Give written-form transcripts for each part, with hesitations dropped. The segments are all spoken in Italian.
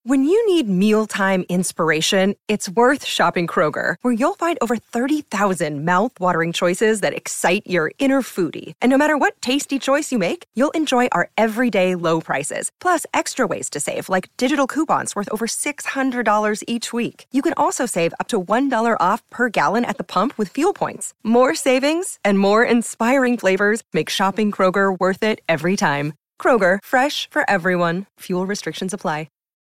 When you need mealtime inspiration, it's worth shopping Kroger, where you'll find over 30,000 mouth-watering choices that excite your inner foodie. And no matter what tasty choice you make, you'll enjoy our everyday low prices, plus extra ways to save, like digital coupons worth over $600 each week. You can also save up to $1 off per gallon at the pump with fuel points. More savings and more inspiring flavors make shopping Kroger worth it every time. Kroger, fresh for everyone. Fuel restrictions apply.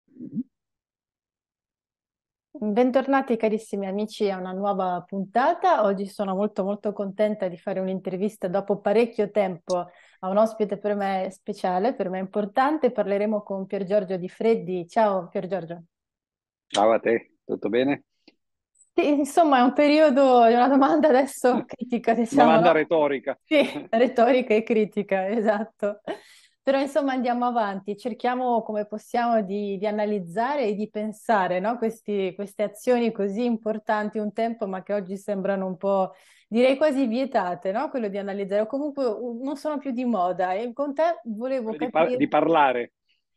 Bentornati carissimi amici a una nuova puntata. Oggi sono molto contenta di fare un'intervista dopo parecchio tempo a un ospite per me speciale, per me importante. Parleremo con Pier Giorgio Di Freddi. Ciao Pier Giorgio. Ciao a te, tutto bene? Sì, insomma, è un periodo, è una domanda adesso critica, diciamo, Domanda no? retorica. Sì, retorica e critica, esatto. Però insomma andiamo avanti, cerchiamo come possiamo di analizzare e di pensare, no? Queste azioni così importanti un tempo, ma che oggi sembrano un po', direi quasi vietate, no? Quello di analizzare, o comunque non sono più di moda. E con te volevo Di capire. parlare,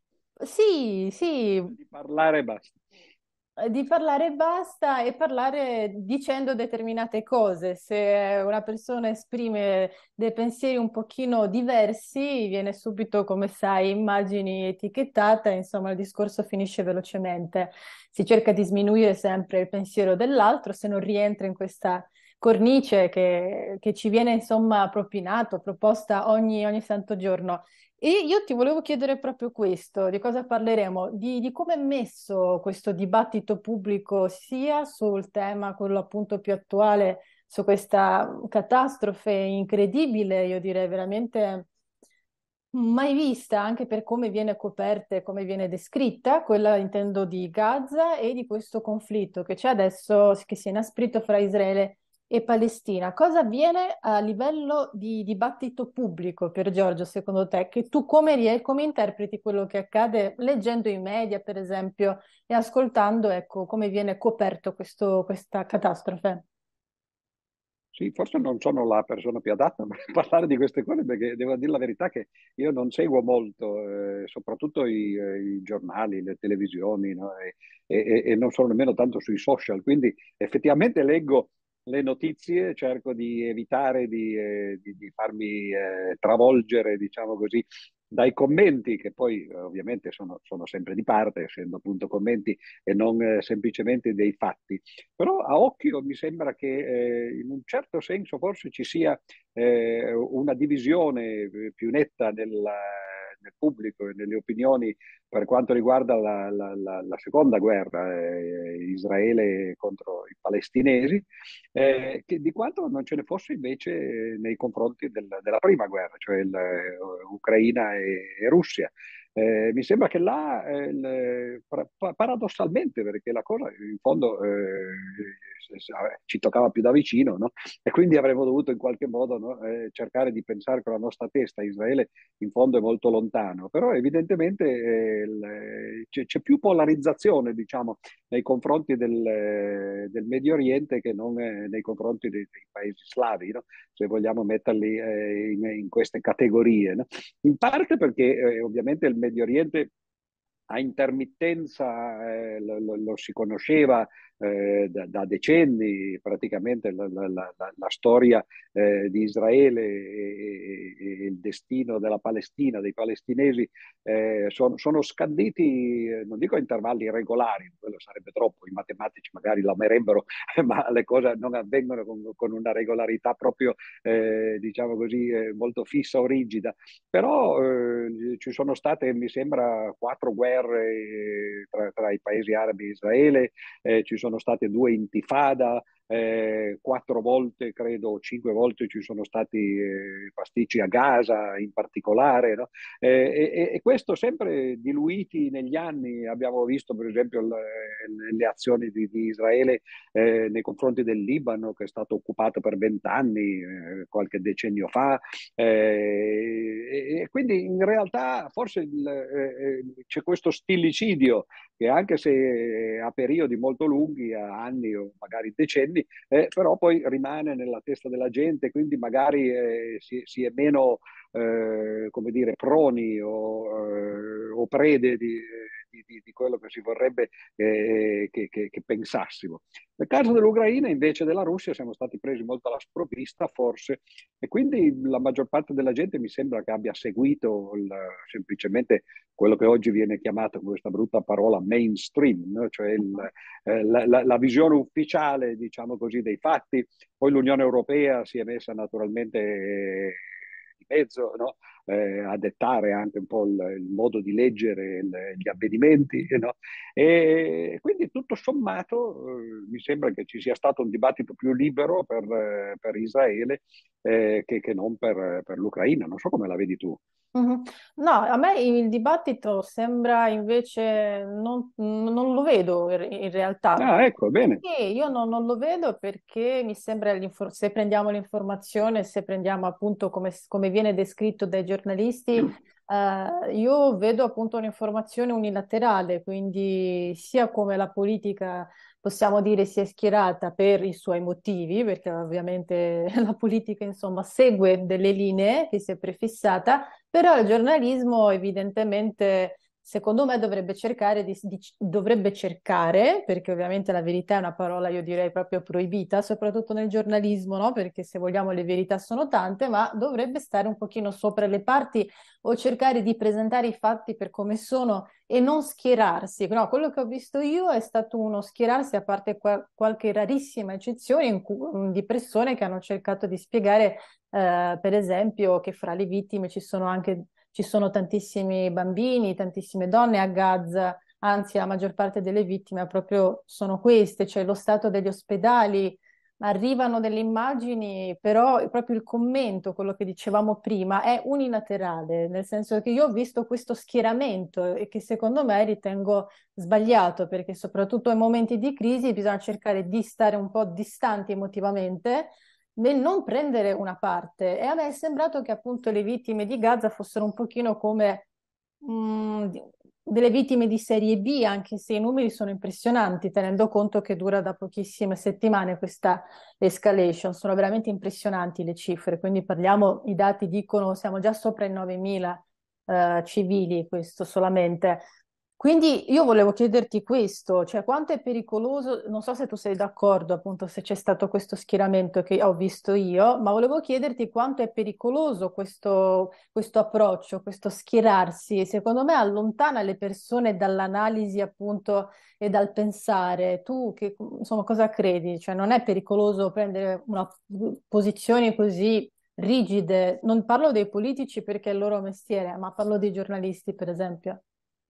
Sì, sì, di parlare e basta. di parlare e basta e parlare dicendo determinate cose. Se una persona esprime dei pensieri un pochino diversi, viene subito, come sai, immagini etichettata, insomma, il discorso finisce velocemente. Si cerca di sminuire sempre il pensiero dell'altro se non rientra in questa cornice che ci viene, insomma, propinato, proposta ogni santo giorno. E io ti volevo chiedere proprio questo, di cosa parleremo? Di come è messo questo dibattito pubblico sia sul tema, quello appunto più attuale, su questa catastrofe incredibile, io direi veramente mai vista, anche per come viene coperta e come viene descritta, quella intendo di Gaza e di questo conflitto che c'è adesso, che si è inasprito fra Israele e Palestina. Cosa avviene a livello di dibattito pubblico, per Giorgio, secondo te? Che tu come interpreti quello che accade leggendo i media, per esempio, e ascoltando, ecco, come viene coperto questa catastrofe? Sì, forse non sono la persona più adatta per parlare di queste cose perché devo dire la verità che io non seguo molto, soprattutto i giornali, le televisioni, no? E non sono nemmeno tanto sui social, quindi effettivamente leggo le notizie, cerco di evitare di farmi travolgere, diciamo così, dai commenti che poi ovviamente sono sempre di parte, essendo appunto commenti e non semplicemente dei fatti. Però a occhio mi sembra che in un certo senso forse ci sia una divisione più netta nel pubblico e nelle opinioni per quanto riguarda la seconda guerra, Israele contro i palestinesi, che di quanto non ce ne fosse invece nei confronti della prima guerra, cioè Ucraina e Russia. Mi sembra che là, paradossalmente, perché la cosa in fondo ci toccava più da vicino, no? E quindi avremmo dovuto in qualche modo, no, cercare di pensare con la nostra testa. Israele in fondo è molto lontano, però evidentemente c'è più polarizzazione, diciamo, nei confronti del Medio Oriente che non nei confronti dei paesi slavi, no? Se vogliamo metterli in queste categorie, no? In parte perché ovviamente il Medio Oriente a intermittenza lo si conosceva da decenni, praticamente la storia di Israele e il destino della Palestina, dei palestinesi, sono scanditi, non dico a intervalli regolari, quello sarebbe troppo, i matematici magari l'amerebbero, ma le cose non avvengono con una regolarità proprio, diciamo così, molto fissa o rigida. Però ci sono state, mi sembra, 4 guerre tra i paesi arabi e Israele, ci sono state 2 intifada, 4 volte, credo, 5 volte ci sono stati pasticci a Gaza in particolare, no? E questo sempre diluiti negli anni. Abbiamo visto, per esempio, le azioni di Israele nei confronti del Libano, che è stato occupato per 20 anni, qualche decennio fa. E quindi in realtà forse c'è questo stillicidio che anche se a periodi molto lunghi, a anni o magari decenni, però poi rimane nella testa della gente, quindi magari si è meno, come dire, proni o prede di di quello che si vorrebbe che pensassimo. Nel caso dell'Ucraina, invece della Russia, siamo stati presi molto alla sprovvista, forse, e quindi la maggior parte della gente mi sembra che abbia seguito semplicemente quello che oggi viene chiamato, con questa brutta parola, mainstream, no? Cioè la visione ufficiale, diciamo così, dei fatti. Poi l'Unione Europea si è messa naturalmente di mezzo, no? A dettare anche un po' il modo di leggere gli avvenimenti, no? E quindi tutto sommato mi sembra che ci sia stato un dibattito più libero per Israele che non per l'Ucraina. Non so come la vedi tu. Mhm. No, a me il dibattito sembra invece non lo vedo in realtà. Ah, ecco, bene. Sì, io non lo vedo perché mi sembra, se prendiamo l'informazione, se prendiamo appunto come viene descritto dai giornalisti, io vedo appunto un'informazione unilaterale, quindi sia come la politica, possiamo dire, si è schierata per i suoi motivi, perché ovviamente la politica insomma segue delle linee che si è prefissata, però il giornalismo evidentemente, secondo me, dovrebbe cercare, perché ovviamente la verità è una parola, io direi, proprio proibita, soprattutto nel giornalismo, no? Perché se vogliamo le verità sono tante, ma dovrebbe stare un pochino sopra le parti o cercare di presentare i fatti per come sono e non schierarsi. No, quello che ho visto io è stato uno schierarsi, a parte qualche rarissima eccezione di persone che hanno cercato di spiegare per esempio, che fra le vittime ci sono tantissimi bambini, tantissime donne a Gaza, anzi la maggior parte delle vittime proprio sono queste, cioè lo stato degli ospedali. Arrivano delle immagini, però proprio il commento, quello che dicevamo prima, è unilaterale, nel senso che io ho visto questo schieramento e che secondo me ritengo sbagliato, perché soprattutto in momenti di crisi bisogna cercare di stare un po' distanti emotivamente nel non prendere una parte. E a me è sembrato che appunto le vittime di Gaza fossero un pochino come delle vittime di serie B, anche se i numeri sono impressionanti, tenendo conto che dura da pochissime settimane questa escalation. Sono veramente impressionanti le cifre, quindi parliamo, i dati dicono siamo già sopra i 9.000 civili, questo solamente. Quindi io volevo chiederti questo, cioè quanto è pericoloso, non so se tu sei d'accordo appunto se c'è stato questo schieramento che ho visto io, ma volevo chiederti quanto è pericoloso questo approccio, questo schierarsi, secondo me allontana le persone dall'analisi appunto e dal pensare. Tu che, insomma, cosa credi? Cioè non è pericoloso prendere una posizione così rigide? Non parlo dei politici perché è il loro mestiere, ma parlo dei giornalisti, per esempio.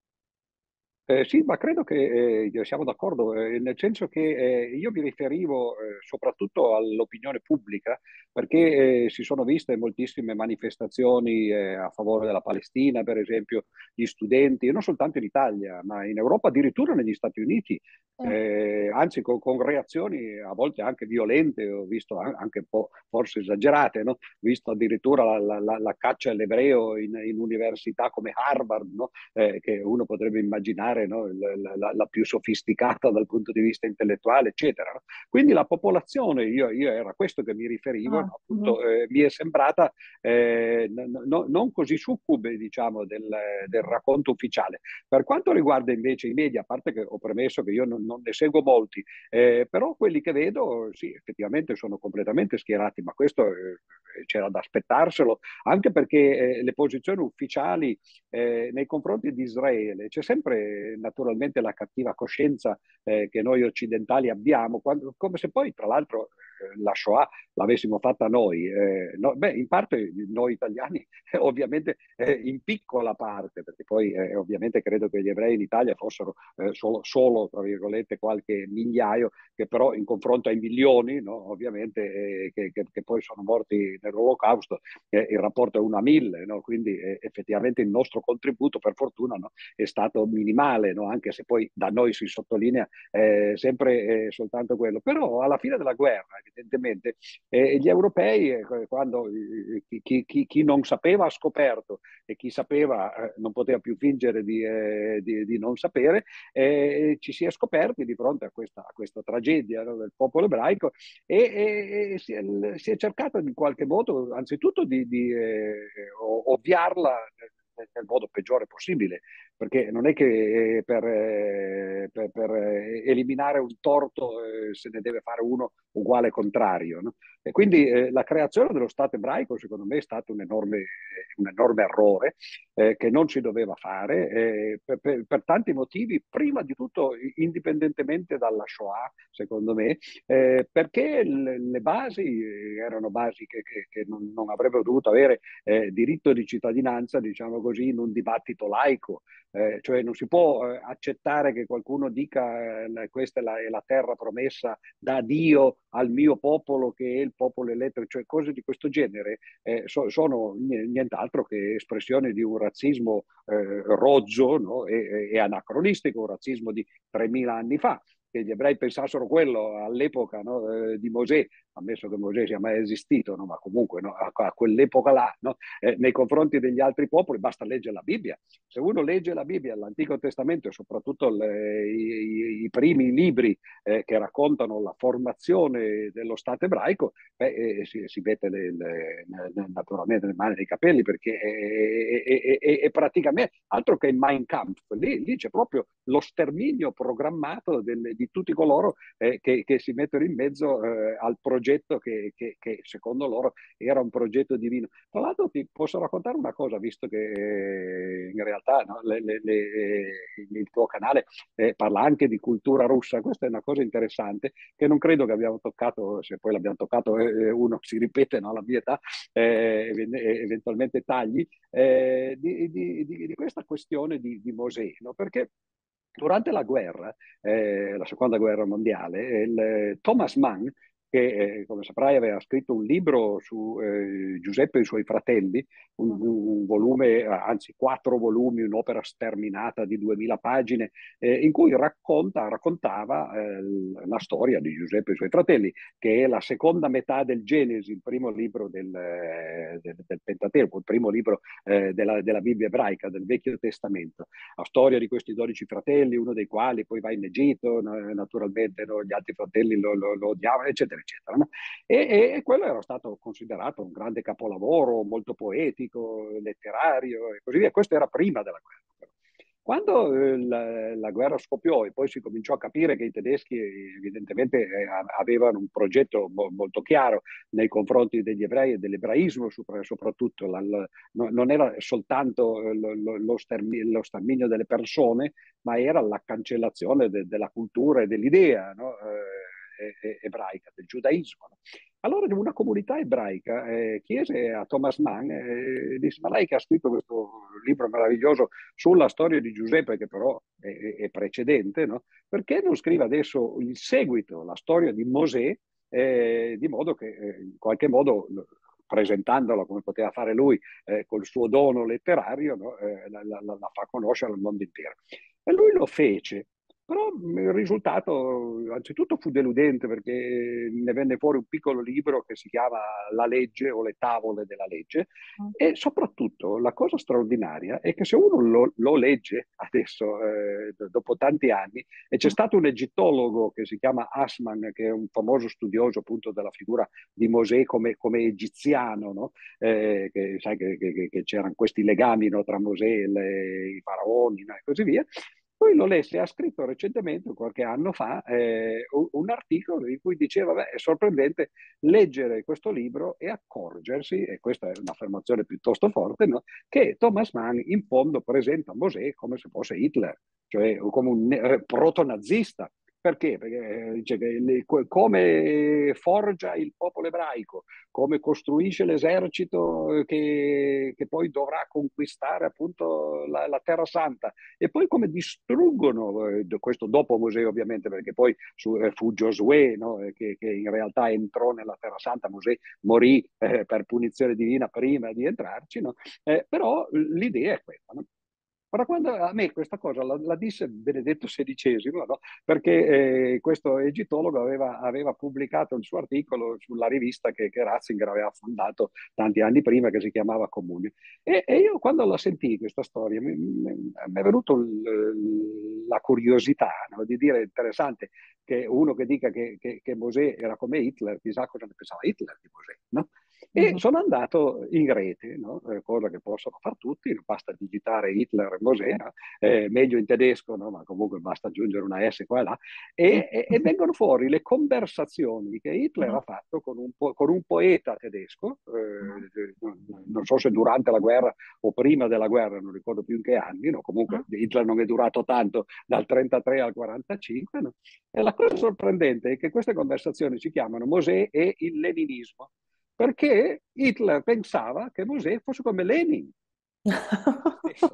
Sì, ma credo che siamo d'accordo, nel senso che io mi riferivo soprattutto all'opinione pubblica, perché si sono viste moltissime manifestazioni a favore della Palestina, per esempio, gli studenti, e non soltanto in Italia, ma in Europa, addirittura negli Stati Uniti, anzi con reazioni a volte anche violente, ho visto anche un po' forse esagerate, no? Ho visto addirittura la caccia all'ebreo in università come Harvard, no? Che uno potrebbe immaginare, no? La più sofisticata dal punto di vista intellettuale, eccetera. No? Quindi la popolazione, io era a questo che mi riferivo, Ah, no? mhm. Appunto, mi è sembrata non così succube, diciamo, del racconto ufficiale. Per quanto riguarda invece i media, a parte che ho premesso che io non ne seguo molti, però quelli che vedo, sì, effettivamente sono completamente schierati, ma questo c'era da aspettarselo, anche perché le posizioni ufficiali nei confronti di Israele c'è sempre naturalmente la cattiva coscienza che noi occidentali abbiamo, come se poi tra l'altro la Shoah l'avessimo fatta noi. No, beh, in parte noi italiani, ovviamente in piccola parte, perché poi ovviamente credo che gli ebrei in Italia fossero solo, tra virgolette, qualche migliaio, che però in confronto ai milioni, no, ovviamente, che poi sono morti nell'Olocausto, il rapporto è 1 a 1000, no? Quindi effettivamente il nostro contributo, per fortuna, no, è stato minimale, no? Anche se poi da noi si sottolinea sempre soltanto quello. Però alla fine della guerra, evidentemente, gli europei, quando chi non sapeva ha scoperto e chi sapeva non poteva più fingere di non sapere, ci si è scoperti di fronte a questa tragedia, no, del popolo ebraico e si è cercato in qualche modo, anzitutto, di ovviarla nel modo peggiore possibile. perché non è che per eliminare un torto se ne deve fare uno uguale contrario, no? E quindi la creazione dello Stato ebraico, secondo me, è stato un enorme errore che non si doveva fare per tanti motivi, prima di tutto indipendentemente dalla Shoah, secondo me, perché le basi erano basi che non avrebbero dovuto avere diritto di cittadinanza, diciamo così, in un dibattito laico. Cioè non si può accettare che qualcuno dica questa è la terra promessa da Dio al mio popolo che è il popolo eletto, cioè cose di questo genere sono nient'altro che espressione di un razzismo rozzo, no? E anacronistico, un razzismo di 3000 anni fa. Che gli ebrei pensassero quello all'epoca, no, di Mosè, ammesso che Mosè sia mai esistito, no, ma comunque, no, a quell'epoca là, no, nei confronti degli altri popoli basta leggere la Bibbia. Se uno legge la Bibbia, l'Antico Testamento e soprattutto i primi libri che raccontano la formazione dello Stato ebraico, si mette naturalmente le mani nei capelli, perché è praticamente altro che il Mein Kampf. Lì c'è proprio lo sterminio programmato di tutti coloro che si mettono in mezzo al progetto che secondo loro era un progetto divino. Tra l'altro ti posso raccontare una cosa, visto che in realtà, no, il tuo canale parla anche di cultura russa. Questa è una cosa interessante che non credo che abbiamo toccato. Se poi l'abbiamo toccato uno si ripete, no, alla mia età, eventualmente tagli, di questa questione di Mosè, no? Perché durante la guerra, la seconda guerra mondiale, Thomas Mann, che come saprai aveva scritto un libro su Giuseppe e i suoi fratelli, un volume, anzi 4 volumi, un'opera sterminata di 2000 pagine, in cui raccontava la storia di Giuseppe e i suoi fratelli, che è la seconda metà del Genesi, il primo libro del Pentateuco, il primo libro della Bibbia ebraica, del Vecchio Testamento. La storia di questi 12 fratelli, uno dei quali poi va in Egitto, naturalmente, no, gli altri fratelli lo odiavano, eccetera, eccetera, no? E quello era stato considerato un grande capolavoro, molto poetico, letterario e così via. Questo era prima della guerra. Quando la guerra scoppiò e poi si cominciò a capire che i tedeschi evidentemente avevano un progetto molto chiaro nei confronti degli ebrei e dell'ebraismo soprattutto, non era soltanto lo sterminio delle persone, ma era la cancellazione della cultura e dell'idea, no? Ebraica, del giudaismo. No? Allora una comunità ebraica chiese a Thomas Mann, disse: ma lei che ha scritto questo libro meraviglioso sulla storia di Giuseppe, che però è precedente, no? Perché non scrive adesso il seguito, la storia di Mosè, di modo che in qualche modo, presentandola come poteva fare lui, col suo dono letterario, no? La fa conoscere al mondo intero. E lui lo fece. Però il risultato anzitutto fu deludente, perché ne venne fuori un piccolo libro che si chiama La legge o le tavole della legge, e soprattutto la cosa straordinaria è che se uno lo legge adesso, dopo tanti anni, e c'è stato un egittologo che si chiama Assman, che è un famoso studioso appunto della figura di Mosè come egiziano, no? Che sai che c'erano questi legami, no, tra Mosè e i faraoni, no, e così via. Poi lo lesse, ha scritto recentemente, qualche anno fa, un articolo in cui diceva: beh, è sorprendente leggere questo libro e accorgersi, e questa è un'affermazione piuttosto forte, no? Che Thomas Mann in fondo presenta Mosè come se fosse Hitler, cioè come un proto-nazista. Perché? Perché dice che come forgia il popolo ebraico, come costruisce l'esercito che poi dovrà conquistare appunto la Terra Santa, e poi come distruggono, questo dopo Mosè ovviamente, perché poi fu Giosuè, no? che in realtà entrò nella Terra Santa. Mosè morì per punizione divina prima di entrarci, no? Però l'idea è questa, no? Ora, quando a me questa cosa la disse Benedetto XVI, no? Perché questo egittologo aveva pubblicato il suo articolo sulla rivista che Ratzinger aveva fondato tanti anni prima, che si chiamava Comunio. E io quando la sentii questa storia mi è venuto la curiosità, no? Di dire: interessante che uno che dica che Mosè era come Hitler, chissà cosa ne pensava Hitler di Mosè, no? E Mhm. sono andato in rete, no? Cosa che possono fare tutti, basta digitare Hitler e Mosè, no? Meglio in tedesco, no? Ma comunque basta aggiungere una S qua e là, e vengono fuori le conversazioni che Hitler Mhm. ha fatto con un poeta tedesco, non so se durante la guerra o prima della guerra, non ricordo più in che anni, no? Comunque Hitler non è durato tanto dal 33 al 45, no? E la cosa sorprendente è che queste conversazioni si chiamano Mosè e il leninismo, perché Hitler pensava che Mosè fosse come Lenin stesso.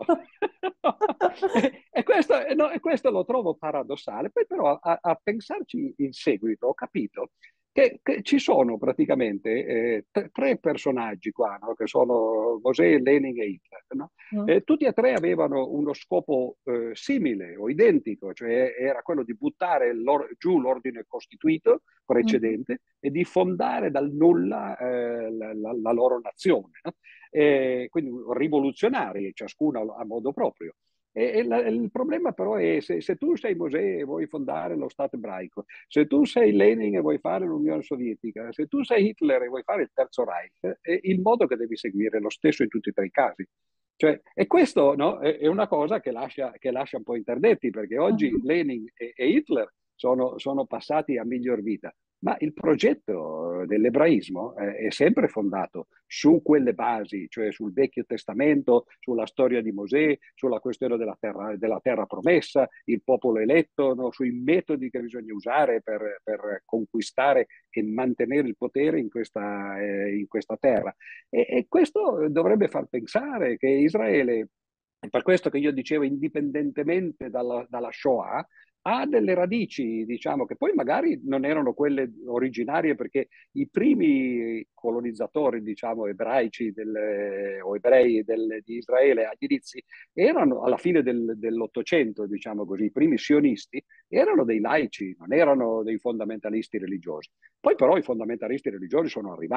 E questo lo trovo paradossale. Poi però a pensarci in seguito ho capito che ci sono praticamente tre personaggi qua, no? Che sono Mosè, Lenin e Hitler, no? Mhm. Tutti e tre avevano uno scopo simile o identico, cioè era quello di buttare giù l'ordine costituito Mhm. precedente e di fondare dal nulla la loro nazione, no? Quindi rivoluzionari, ciascuno a modo proprio. Il problema però è se tu sei Mosè e vuoi fondare lo Stato ebraico, se tu sei Lenin e vuoi fare l'Unione Sovietica, se tu sei Hitler e vuoi fare il Terzo Reich, è il modo che devi seguire è lo stesso in tutti e tre i casi. Cioè, e questo, no, è una cosa che lascia un po' interdetti, perché oggi Mhm. Lenin e Hitler sono passati a miglior vita. Ma il progetto dell'ebraismo è sempre fondato su quelle basi, cioè sul Vecchio Testamento, sulla storia di Mosè, sulla questione della terra promessa, il popolo eletto, no? Sui metodi che bisogna usare per conquistare e mantenere il potere in questa terra. E questo dovrebbe far pensare che Israele, è per questo che io dicevo, indipendentemente dalla Shoah, ha delle radici, diciamo, che poi magari non erano quelle originarie, perché i primi colonizzatori, diciamo, ebraici o ebrei di Israele agli inizi erano alla fine dell'Ottocento, diciamo così, i primi sionisti erano dei laici, non erano dei fondamentalisti religiosi. Poi però i fondamentalisti religiosi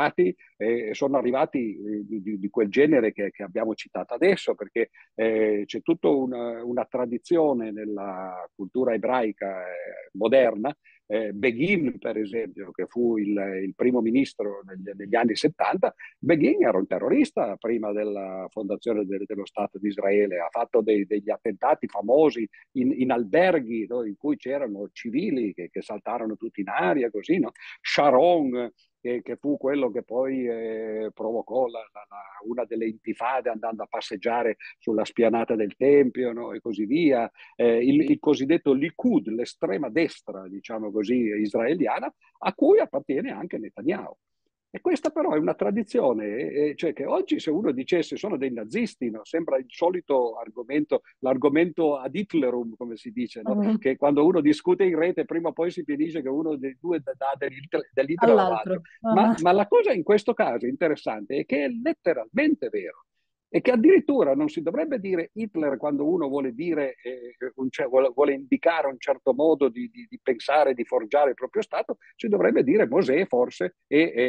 sono arrivati di quel genere che abbiamo citato adesso, perché c'è tutta una tradizione nella cultura ebraica moderna. Begin, per esempio, che fu il primo ministro negli anni 70, Begin era un terrorista prima della fondazione dello Stato di Israele, ha fatto degli attentati famosi in alberghi, no, in cui c'erano civili che saltarono tutti in aria, così, no? Sharon, che fu quello che poi provocò una delle intifade andando a passeggiare sulla spianata del Tempio, no? E così via. Il cosiddetto Likud, l'estrema destra, diciamo così, israeliana, a cui appartiene anche Netanyahu. E questa però è una tradizione, cioè che oggi se uno dicesse sono dei nazisti, no? Sembra il solito argomento, l'argomento ad Hitlerum, come si dice, no? Mhm. Che quando uno discute in rete prima o poi si finisce che uno dei due dà dell'Hitler all'altro. All'altro. Ah. Ma la cosa in questo caso interessante è che è letteralmente vero. E che addirittura non si dovrebbe dire Hitler quando uno vuole dire, vuole indicare un certo modo di pensare, di forgiare il proprio Stato, si dovrebbe dire Mosè forse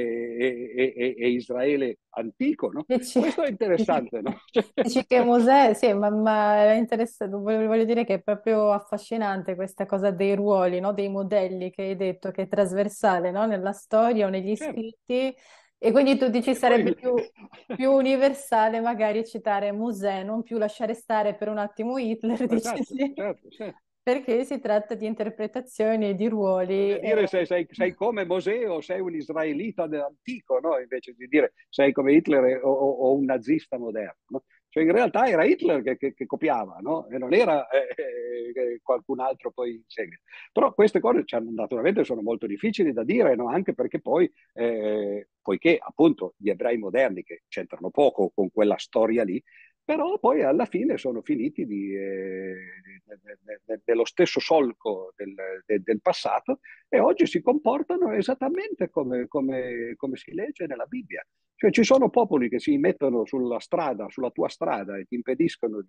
e Israele antico, no? Dici, Questo è dici- interessante, no? dici che Mosè, sì, ma è interessante, voglio dire che è proprio affascinante questa cosa dei ruoli, no? Dei modelli che hai detto, che è trasversale, no? Nella storia o negli Certo. scritti, e quindi tu dici E poi, sarebbe più universale magari citare Mosè, non più lasciare stare per un attimo Hitler, dici esatto, sì, certo, sì. perché si tratta di interpretazioni, di ruoli. Bisogna dire se sei come Mosè o sei un israelita antico, no? Invece di dire sei come Hitler o un nazista moderno, no? Cioè in realtà era Hitler che copiava, no? E non era qualcun altro poi in seguito. Però queste cose cioè, naturalmente sono molto difficili da dire, no? Anche perché poi, poiché appunto gli ebrei moderni, che c'entrano poco con quella storia lì, però poi alla fine sono finiti nello stesso solco del passato e oggi si comportano esattamente come si legge nella Bibbia. Cioè ci sono popoli che si mettono sulla strada, sulla tua strada e ti impediscono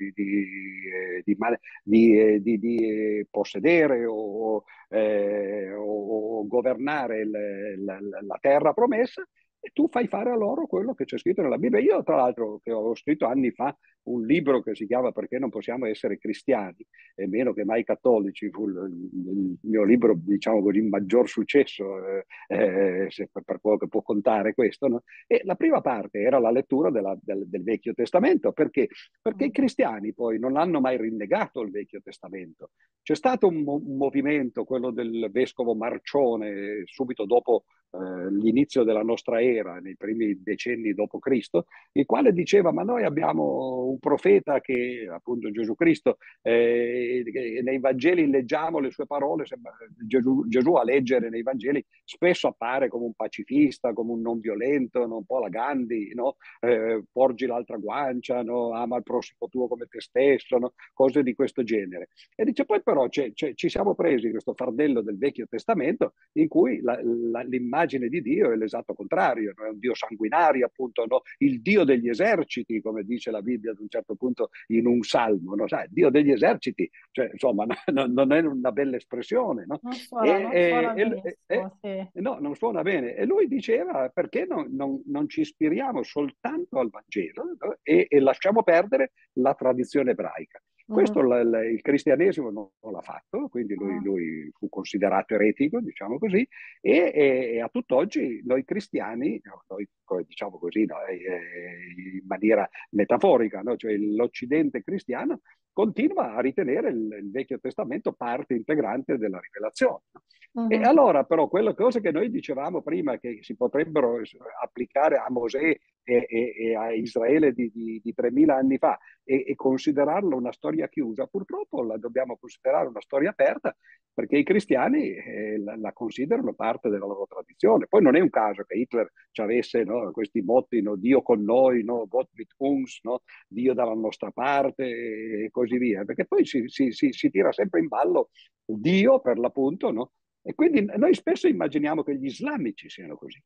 di possedere o governare la terra promessa, tu fai fare a loro quello che c'è scritto nella Bibbia. Io, tra l'altro, che ho scritto anni fa un libro che si chiama Perché non possiamo essere cristiani, e meno che mai cattolici, fu il mio libro, diciamo così, maggior successo, per quello che può contare questo, no? E la prima parte era la lettura del Vecchio Testamento, perché i cristiani poi non hanno mai rinnegato il Vecchio Testamento. C'è stato un movimento, quello del vescovo Marcione, subito dopo l'inizio della nostra era, nei primi decenni dopo Cristo, il quale diceva: ma noi abbiamo un profeta che, appunto, Gesù Cristo, nei Vangeli leggiamo le sue parole. Gesù a leggere nei Vangeli spesso appare come un pacifista, come un non violento, no? Un po' la Gandhi, no? Porgi l'altra guancia, no? Ama il prossimo tuo come te stesso, no? Cose di questo genere. E dice: poi però ci siamo presi questo fardello del Vecchio Testamento, in cui l'immagine di Dio è l'esatto contrario, no? È un Dio sanguinario, appunto, no? Il Dio degli eserciti, come dice la Bibbia ad un certo punto in un salmo, no? Sai, Dio degli eserciti, cioè, insomma, non è una bella espressione, no? Non suona E, benissimo, sì. no, non suona bene. E lui diceva: perché non ci ispiriamo soltanto al Vangelo, no? E lasciamo perdere la tradizione ebraica. Questo Mhm, il cristianesimo non l'ha fatto, quindi mhm, lui fu considerato eretico, diciamo così, e a tutt'oggi noi cristiani, no, noi, diciamo così, no, in maniera metaforica, no? Cioè l'Occidente cristiano continua a ritenere il Vecchio Testamento parte integrante della rivelazione, no? E mhm. allora però quelle cose che noi dicevamo prima, che si potrebbero applicare a Mosè e a Israele di 3000 anni fa, e considerarla una storia chiusa, purtroppo la dobbiamo considerare una storia aperta, perché i cristiani la considerano parte della loro tradizione. Poi non è un caso che Hitler ci avesse, no, questi motti, no, Dio con noi, no, Gott mit uns, no, Dio dalla nostra parte, e così via, perché poi si tira sempre in ballo Dio, per l'appunto, no? E quindi noi spesso immaginiamo che gli islamici siano così.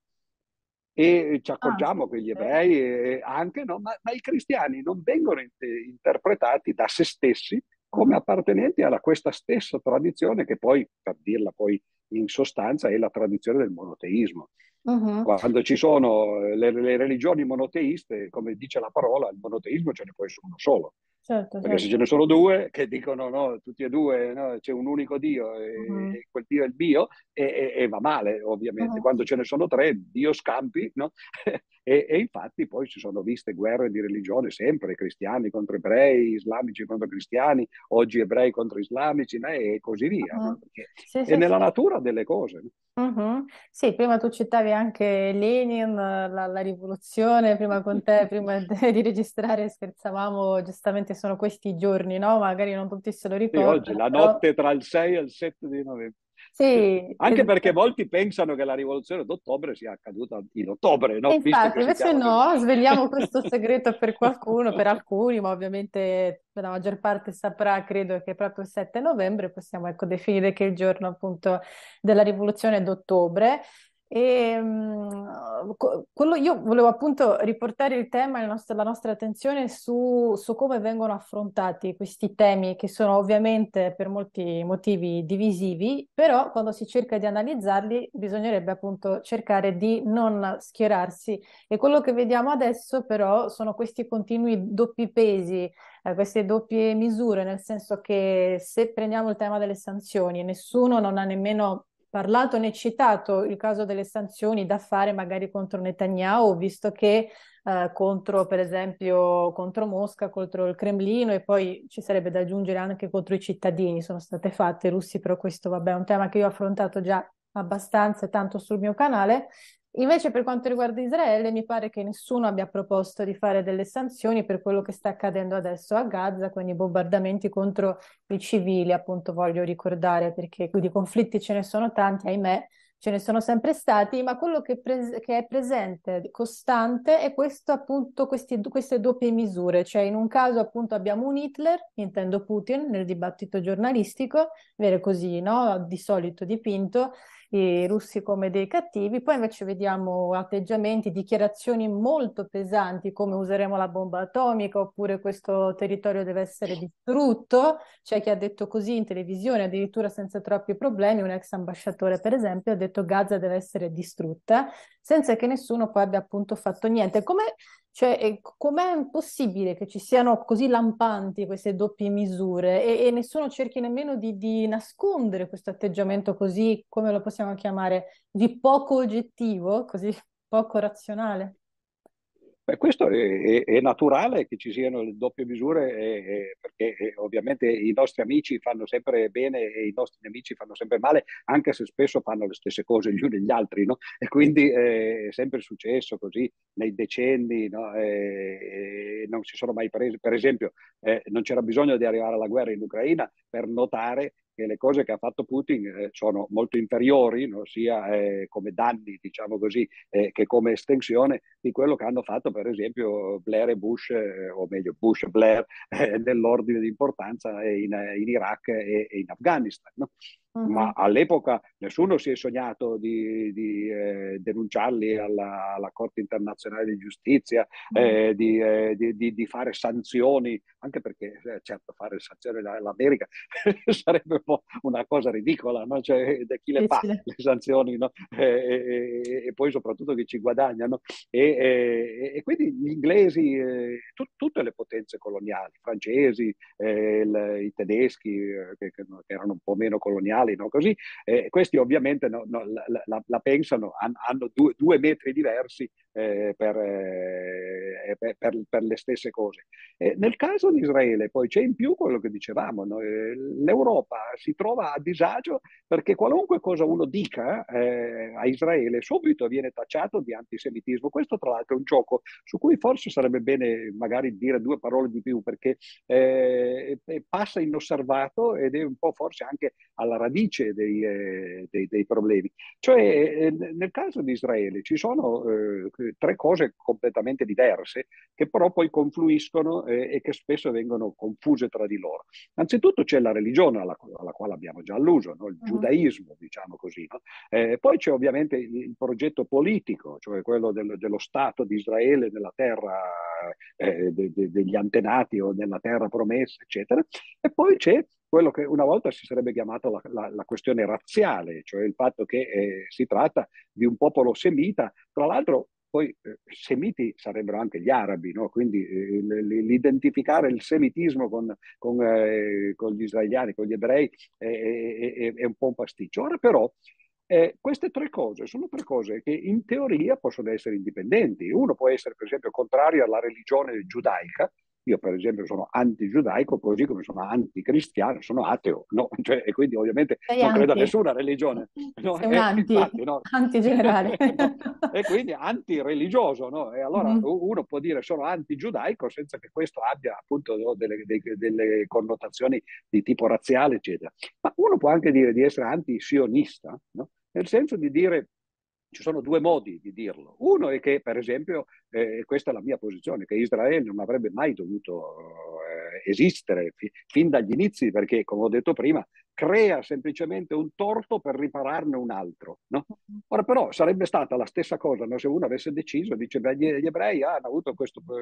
E ci Ah, sì, accorgiamo che gli sì. ebrei anche, no, ma i cristiani non vengono interpretati da se stessi come Mhm, appartenenti a questa stessa tradizione, che poi, per dirla poi in sostanza, è la tradizione del monoteismo. mhm. Quando ci sono le religioni monoteiste, come dice la parola, il monoteismo ce ne può essere uno solo. Certo, Perché se ce certo. ne sono due che dicono no, tutti e due, no, c'è un unico Dio Mhm, e quel Dio è il mio, e va male, ovviamente. mhm. Quando ce ne sono tre, Dio scampi, no? E infatti poi si sono viste guerre di religione sempre, cristiani contro ebrei, islamici contro cristiani, oggi ebrei contro islamici, no? E così via, no? Mhm. Perché Sì, è sì, nella sì. natura delle cose, no? Mhm. Sì, prima tu citavi anche Lenin, la rivoluzione, prima con te, prima di registrare scherzavamo, giustamente sono questi i giorni, no? Magari non tutti se lo Sì, oggi, ricordano, la però notte tra il 6 e il 7 di novembre. sì, Anche perché molti pensano che la rivoluzione d'ottobre sia accaduta in ottobre, e no? Visto infatti, che si invece chiama così. no, sveliamo questo segreto per qualcuno, per alcuni, ma ovviamente per la maggior parte saprà, credo che proprio il 7 novembre possiamo, ecco, definire che è il giorno appunto della rivoluzione d'ottobre. E, io volevo appunto riportare il tema, la nostra attenzione su come vengono affrontati questi temi che sono ovviamente per molti motivi divisivi, però quando si cerca di analizzarli bisognerebbe appunto cercare di non schierarsi. E quello che vediamo adesso però sono questi continui doppi pesi, queste doppie misure, nel senso che se prendiamo il tema delle sanzioni, nessuno non ha nemmeno parlato né citato il caso delle sanzioni da fare magari contro Netanyahu, visto che contro, per esempio, contro Mosca, contro il Cremlino e poi ci sarebbe da aggiungere anche contro i cittadini, sono state fatte, i russi, però questo vabbè è un tema che io ho affrontato già abbastanza, tanto sul mio canale. Invece per quanto riguarda Israele, mi pare che nessuno abbia proposto di fare delle sanzioni per quello che sta accadendo adesso a Gaza, quindi bombardamenti contro i civili, appunto voglio ricordare, perché di conflitti ce ne sono tanti, ahimè, ce ne sono sempre stati, ma quello che è presente, costante, è questo appunto, queste doppie misure, cioè in un caso appunto abbiamo un Hitler, intendo Putin, nel dibattito giornalistico, vero così, no? Di solito dipinto, i russi come dei cattivi, poi invece vediamo atteggiamenti, dichiarazioni molto pesanti come useremo la bomba atomica oppure questo territorio deve essere distrutto, c'è chi ha detto così in televisione addirittura senza troppi problemi, un ex ambasciatore per esempio ha detto Gaza deve essere distrutta, senza che nessuno poi abbia appunto fatto niente. Cioè, com'è possibile che ci siano così lampanti queste doppie misure e nessuno cerchi nemmeno di nascondere questo atteggiamento così, come lo possiamo chiamare, di poco oggettivo, così poco razionale? Beh, questo è naturale che ci siano le doppie misure perché ovviamente i nostri amici fanno sempre bene e i nostri nemici fanno sempre male, anche se spesso fanno le stesse cose gli uni e gli altri, no? E quindi è sempre successo così nei decenni, no? Non si sono mai presi, per esempio, non c'era bisogno di arrivare alla guerra in Ucraina per notare che le cose che ha fatto Putin sono molto inferiori, no? Sia come danni, diciamo così, che come estensione di quello che hanno fatto per esempio Blair e Bush, o meglio Bush e Blair, nell'ordine di importanza in Iraq e in Afghanistan. No? Ma Mhm. all'epoca nessuno si è sognato di denunciarli alla Corte internazionale di giustizia, Mhm. di fare sanzioni, anche perché certo fare sanzioni all'America sarebbe un po' una cosa ridicola, no? Cioè, da chi le fa Difficile. le sanzioni, no? E poi soprattutto chi ci guadagnano. E quindi gli inglesi, tutte le potenze coloniali, i francesi, i tedeschi, che erano un po' meno coloniali, no? Così, questi ovviamente la pensano, hanno due metri diversi per le stesse cose. Nel caso di Israele poi c'è in più quello che dicevamo, no? L'Europa si trova a disagio perché qualunque cosa uno dica a Israele subito viene tacciato di antisemitismo. Questo tra l'altro è un gioco su cui forse sarebbe bene magari dire due parole di più perché passa inosservato ed è un po' forse anche alla radice dei problemi. Cioè nel caso di Israele ci sono tre cose completamente diverse che però poi confluiscono e che spesso vengono confuse tra di loro. Anzitutto c'è la religione alla quale abbiamo già alluso, no? Il Mhm. giudaismo, diciamo così. No? Poi c'è ovviamente il progetto politico, cioè quello dello Stato di Israele nella terra degli antenati o nella terra promessa, eccetera. E poi c'è quello che una volta si sarebbe chiamato la questione razziale, cioè il fatto che si tratta di un popolo semita, tra l'altro poi semiti sarebbero anche gli arabi, no? Quindi l'identificare il semitismo con gli israeliani, con gli ebrei, è un po' un pasticcio. Ora però queste tre cose sono tre cose che in teoria possono essere indipendenti. Uno può essere, per esempio, contrario alla religione giudaica. Io, per esempio, sono anti-giudaico, così come sono anti-cristiano, sono ateo, no? Cioè, e quindi ovviamente Sei non credo a anti. nessuna religione, no? Sei un anti, Infatti, no? anti generale. No? E quindi anti-religioso, no? E allora Mhm. uno può dire sono anti-giudaico senza che questo abbia appunto no, delle connotazioni di tipo razziale, eccetera. Ma uno può anche dire di essere anti-sionista, no? Nel senso di dire ci sono due modi di dirlo. Uno è che, per esempio, questa è la mia posizione, che Israele non avrebbe mai dovuto esistere fin dagli inizi, perché, come ho detto prima, crea semplicemente un torto per ripararne un altro. No? Ora però sarebbe stata la stessa cosa no? Se uno avesse deciso, dice, beh, gli ebrei hanno avuto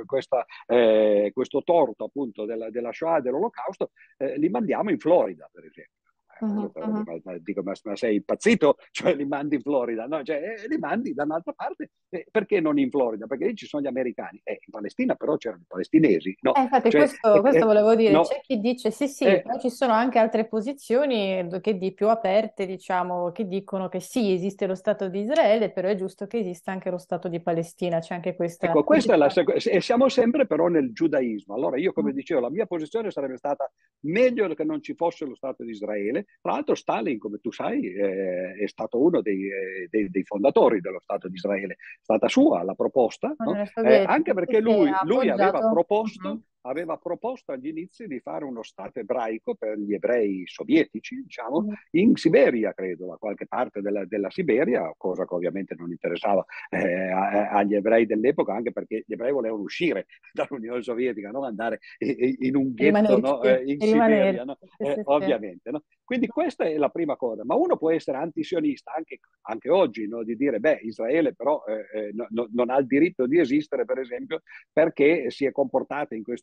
questo torto appunto della Shoah e dell'Olocausto, li mandiamo in Florida, per esempio. Mhm. Mhm. Dico, ma sei impazzito? Cioè li mandi in Florida? No, cioè, li mandi da un'altra parte. Perché non in Florida? Perché lì ci sono gli americani. In Palestina però c'erano i palestinesi. No, Infatti cioè, questo volevo dire, no, c'è chi dice sì sì, eh, però ci sono anche altre posizioni che di più aperte, diciamo, che dicono che sì, esiste lo Stato di Israele, però è giusto che esista anche lo Stato di Palestina, c'è anche ecco, questa questa è e siamo sempre però nel giudaismo. Allora io, come Mm. dicevo, la mia posizione sarebbe stata meglio che non ci fosse lo Stato di Israele. Tra l'altro Stalin, come tu sai, è stato uno dei fondatori dello Stato di Israele. È stata sua la proposta, no? L'Unione Sovietica, Anche sì, perché sì, ha lui appoggiato. Mhm. aveva proposto agli inizi di fare uno Stato ebraico per gli ebrei sovietici, diciamo, Mhm. in Siberia, credo, da qualche parte della Siberia, cosa che ovviamente non interessava agli ebrei dell'epoca, anche perché gli ebrei volevano uscire dall'Unione Sovietica, non andare in un ghetto no? Rimanerci, In Siberia, rimanerci. no? Sì, sì, sì. Ovviamente. No? Quindi questa è la prima cosa, ma uno può essere antisionista anche oggi, no? Di dire, beh, Israele però non ha il diritto di esistere, per esempio, perché si è comportata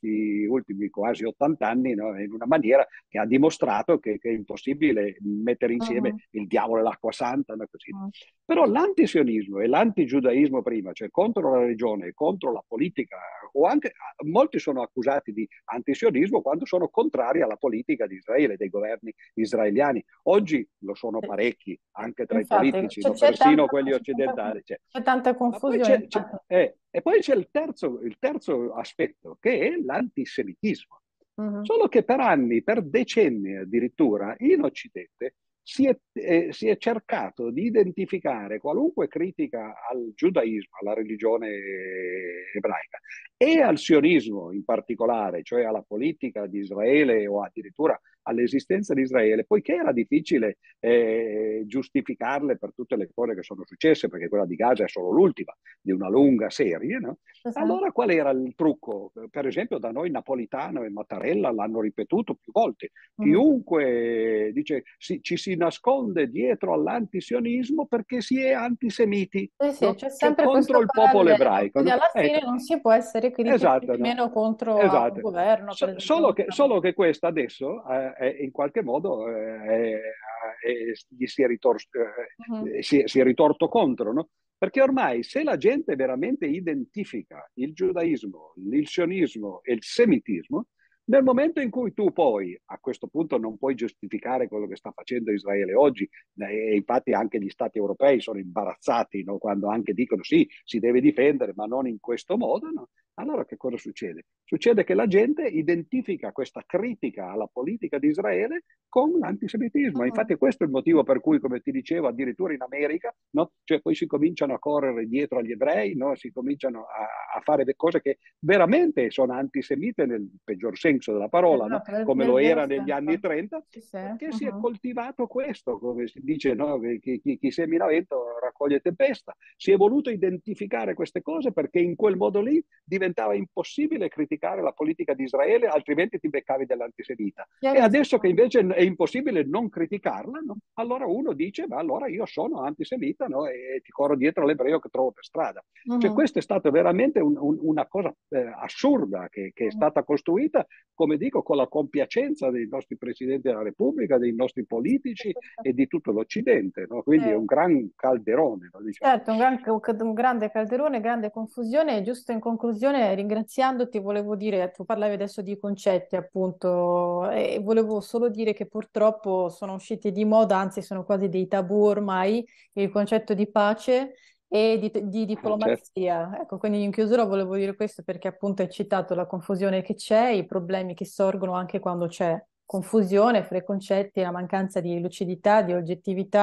questi ultimi quasi 80 anni, no? In una maniera che ha dimostrato che è impossibile mettere insieme Mhm. il diavolo e l'acqua santa, no? Così. Mhm. Però l'antisionismo e l'antigiudaismo prima, cioè contro la religione, contro la politica, o anche molti sono accusati di antisionismo quando sono contrari alla politica di Israele, dei governi israeliani. Oggi lo sono parecchi, anche tra i Infatti, politici, no? Persino quelli occidentali. Cioè. c'è tanta Ma poi confusione. Infatti. e poi c'è il terzo aspetto, che è l'antisemitismo. Mhm. Solo che per anni, per decenni addirittura, in Occidente si è cercato di identificare qualunque critica al giudaismo, alla religione ebraica, e al sionismo in particolare, cioè alla politica di Israele o addirittura all'esistenza di Israele, poiché era difficile giustificarle per tutte le cose che sono successe, perché quella di Gaza è solo l'ultima di una lunga serie, no? Esatto. Allora qual era il trucco? Per esempio da noi Napolitano e Mattarella l'hanno ripetuto più volte. Mhm. Chiunque dice ci si nasconde dietro all'antisionismo perché si è antisemiti, Sì, sì, no? c'è Cioè sempre contro questo il popolo parallelo, ebraico. quindi No? alla fine Ecco, non si può essere critici esatto, no? nemmeno contro a un Esatto. governo, per esempio. Solo che questo adesso in qualche modo gli Mhm. si è ritorto contro, no? Perché ormai se la gente veramente identifica il giudaismo, il sionismo e il semitismo, nel momento in cui tu poi, a questo punto non puoi giustificare quello che sta facendo Israele oggi, e infatti anche gli stati europei sono imbarazzati, no? Quando anche dicono sì, si deve difendere, ma non in questo modo, no? Allora che cosa succede? Succede che la gente identifica questa critica alla politica di Israele con l'antisemitismo. Mhm. Infatti questo è il motivo per cui, come ti dicevo, addirittura in America, no? Cioè poi si cominciano a correre dietro agli ebrei, no? Si cominciano a fare delle cose che veramente sono antisemite nel peggior senso della parola, no? Esatto, Come nel lo vero era negli anni senso. 30, Sì, sì. perché si è Mhm. coltivato questo, come si dice, no? Chi semina vento raccoglie tempesta. Si è voluto identificare queste cose perché in quel modo lì diventava impossibile criticare la politica di Israele, altrimenti ti beccavi dell'antisemita. E adesso che Chiarissimo. invece è impossibile non criticarla, no? Allora uno dice, ma allora io sono antisemita, no? E ti corro dietro l'ebreo che trovo per strada. Cioè Mhm. questa è stata veramente una cosa assurda che è Mhm. stata costruita, come dico, con la compiacenza dei nostri presidenti della Repubblica, dei nostri politici e di tutto l'Occidente, no? Quindi è un gran calderone, no? Diciamo. Certo, un grande calderone, grande confusione. E giusto in conclusione, ringraziandoti, volevo dire, tu parlavi adesso di concetti, appunto, e volevo solo dire che purtroppo sono usciti di moda, anzi sono quasi dei tabù ormai, il concetto di pace e di Certo. diplomazia. Ecco, quindi in chiusura volevo dire questo perché appunto hai citato la confusione che c'è, i problemi che sorgono anche quando c'è confusione fra i concetti, la mancanza di lucidità, di oggettività.